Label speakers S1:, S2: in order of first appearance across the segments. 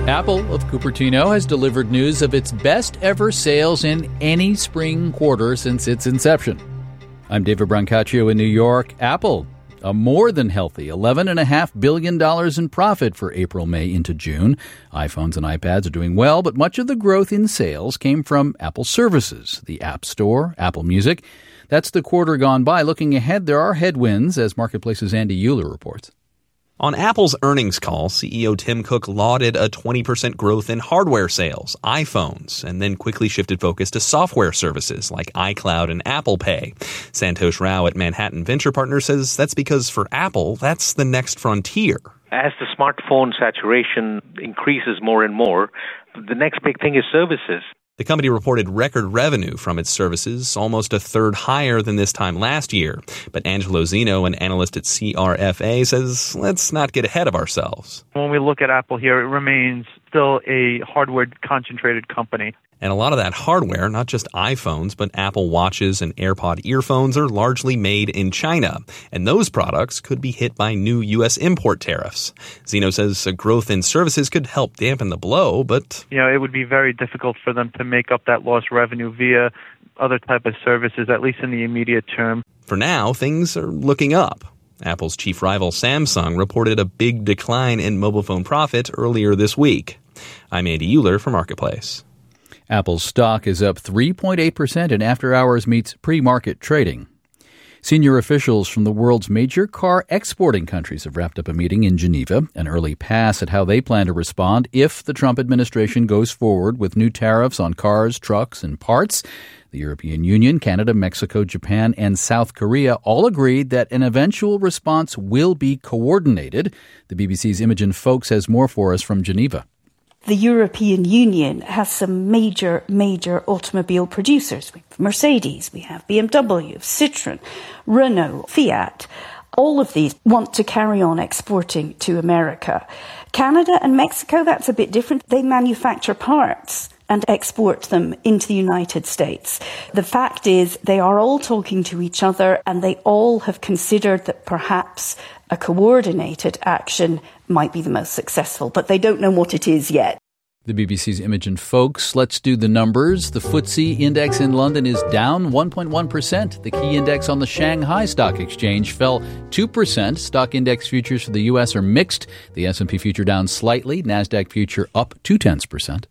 S1: Apple of Cupertino has delivered news of its best ever sales in any spring quarter since its inception. I'm David Brancaccio in New York. Apple, a more than healthy $11.5 billion in profit for April, May into June. iPhones and iPads are doing well, but much of the growth in sales came from Apple services, the App Store, Apple Music. That's the quarter gone by. Looking ahead, there are headwinds, as Marketplace's Andy Euler reports.
S2: On Apple's earnings call, CEO Tim Cook lauded a 20% growth in hardware sales, iPhones, and then quickly shifted focus to software services like iCloud and Apple Pay. Santosh Rao at Manhattan Venture Partners says that's because for Apple, that's the next frontier.
S3: As the smartphone saturation increases more and more, the next big thing is services.
S2: The company reported record revenue from its services, almost a third higher than this time last year. But Angelo Zeno, an analyst at CRFA, says, let's not get ahead of ourselves.
S4: When we look at Apple here, it remains still a hardware-concentrated company.
S2: And a lot of that hardware, not just iPhones, but Apple Watches and AirPod earphones are largely made in China. And those products could be hit by new U.S. import tariffs. Zeno says a growth in services could help dampen the blow, but
S4: it would be very difficult for them to make up that lost revenue via other type of services, at least in the immediate term.
S2: For now, things are looking up. Apple's chief rival Samsung reported a big decline in mobile phone profit earlier this week. I'm Andy Euler for Marketplace.
S1: Apple's stock is up 3.8% in after-hours meets pre-market trading. Senior officials from the world's major car exporting countries have wrapped up a meeting in Geneva, an early pass at how they plan to respond if the Trump administration goes forward with new tariffs on cars, trucks, and parts. The European Union, Canada, Mexico, Japan, and South Korea all agreed that an eventual response will be coordinated. The BBC's Imogen Foulkes has more for us from Geneva.
S5: The European Union has some major automobile producers. We have Mercedes, we have BMW, Citroën, Renault, Fiat. All of these want to carry on exporting to America. Canada and Mexico, that's a bit different. They manufacture parts and export them into the United States. The fact is they are all talking to each other and they all have considered that perhaps a coordinated action might be the most successful, but they don't know what it is yet.
S1: The BBC's Imogen Foulkes. Let's do the numbers. The FTSE index in London is down 1.1%. The key index on the Shanghai Stock Exchange fell 2%. Stock index futures for the U.S. are mixed. The S&P future down slightly. NASDAQ future up 0.2%.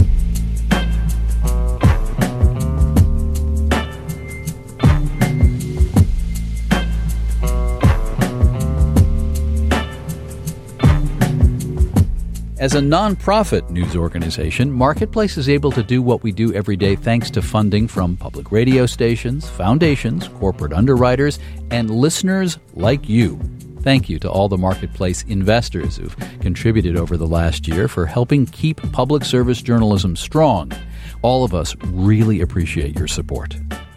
S1: As a nonprofit news organization, Marketplace is able to do what we do every day thanks to funding from public radio stations, foundations, corporate underwriters, and listeners like you. Thank you to all the Marketplace investors who've contributed over the last year for helping keep public service journalism strong. All of us really appreciate your support.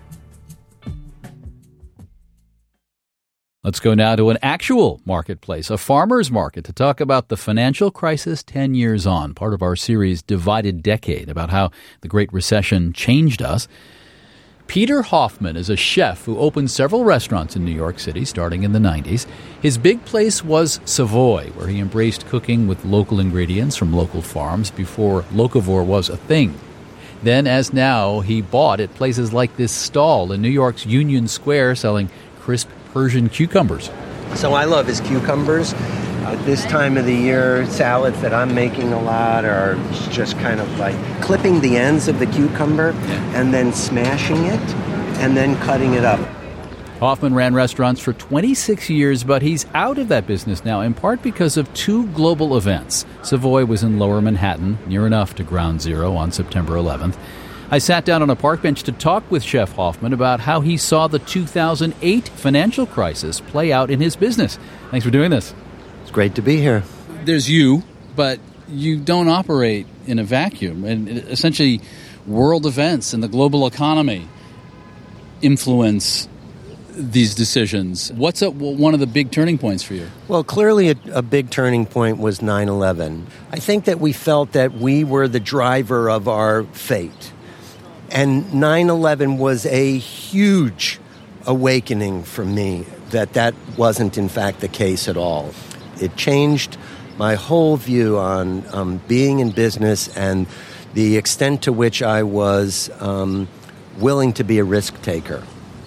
S1: Let's go now to an actual marketplace, a farmer's market, to talk about the financial crisis 10 years on, part of our series Divided Decade, about how the Great Recession changed us. Peter Hoffman is a chef who opened several restaurants in New York City starting in the 90s. His big place was Savoy, where he embraced cooking with local ingredients from local farms before locavore was a thing. Then, as now, he bought at places like this stall in New York's Union Square selling crisp Persian cucumbers.
S6: So I love his cucumbers. At this time of the year, salads that I'm making a lot are just kind of like clipping the ends of the cucumber and then smashing it and then cutting it up.
S1: Hoffman ran restaurants for 26 years, but he's out of that business now, in part because of two global events. Savoy was in Lower Manhattan, near enough to Ground Zero on September 11th. I sat down on a park bench to talk with Chef Hoffman about how he saw the 2008 financial crisis play out in his business. Thanks for doing this.
S6: It's great to be here.
S1: There's you, but you don't operate in a vacuum. And essentially, world events and the global economy influence these decisions. What's one of the big turning points for you?
S6: Well, clearly a big turning point was 9/11. I think that we felt that we were the driver of our fate. And 9/11 was a huge awakening for me that wasn't, in fact, the case at all. It changed my whole view on being in business and the extent to which I was willing to be a risk taker.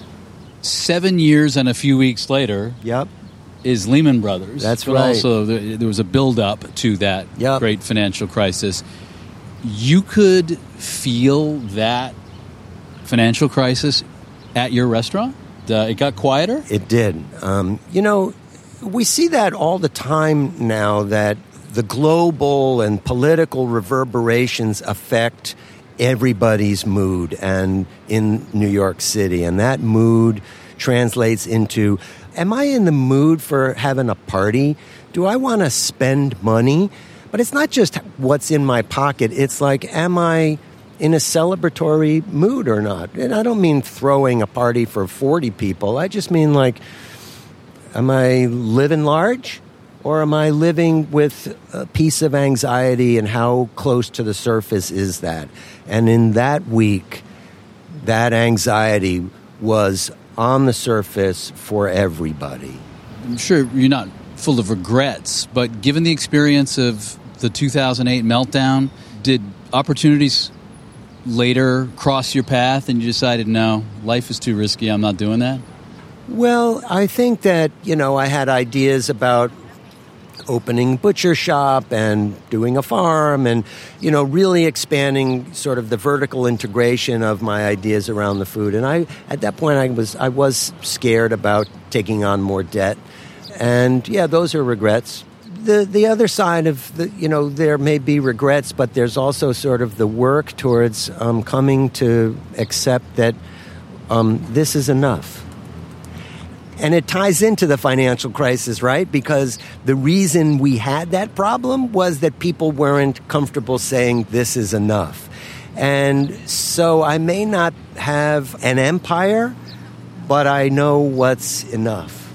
S1: 7 years and a few weeks later
S6: Yep.
S1: is Lehman Brothers.
S6: That's
S1: but
S6: right.
S1: Also, there was a build-up to that
S6: Yep.
S1: great financial crisis. You could feel that financial crisis at your restaurant? It got quieter?
S6: It did. We see that all the time now, that the global and political reverberations affect everybody's mood and in New York City. And that mood translates into, am I in the mood for having a party? Do I want to spend money? But it's not just what's in my pocket. It's like, am I in a celebratory mood or not? And I don't mean throwing a party for 40 people. I just mean like, am I living large? Or am I living with a piece of anxiety, and how close to the surface is that? And in that week, that anxiety was on the surface for everybody.
S1: I'm sure you're not full of regrets, but given the experience of the 2008 meltdown, did opportunities later cross your path and you decided, no, life is too risky, I'm not doing that?
S6: Well, I think that, I had ideas about opening a butcher shop and doing a farm and, really expanding sort of the vertical integration of my ideas around the food. And at that point, I was scared about taking on more debt. And, yeah, those are regrets. The other side of there may be regrets, but there's also sort of the work towards coming to accept that this is enough. And it ties into the financial crisis, right? Because the reason we had that problem was that people weren't comfortable saying this is enough. And so I may not have an empire, but I know what's enough.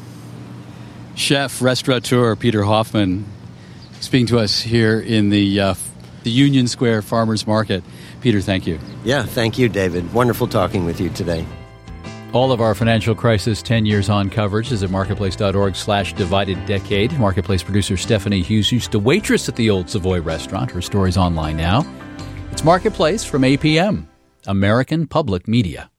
S1: Chef, restaurateur Peter Hoffman speaking to us here in the Union Square Farmers Market. Peter, thank you.
S6: Yeah, thank you, David. Wonderful talking with you today.
S1: All of our financial crisis 10 years on coverage is at marketplace.org/divided decade. Marketplace producer Stephanie Hughes used to waitress at the Old Savoy restaurant. Her story's online now. It's Marketplace from APM, American Public Media.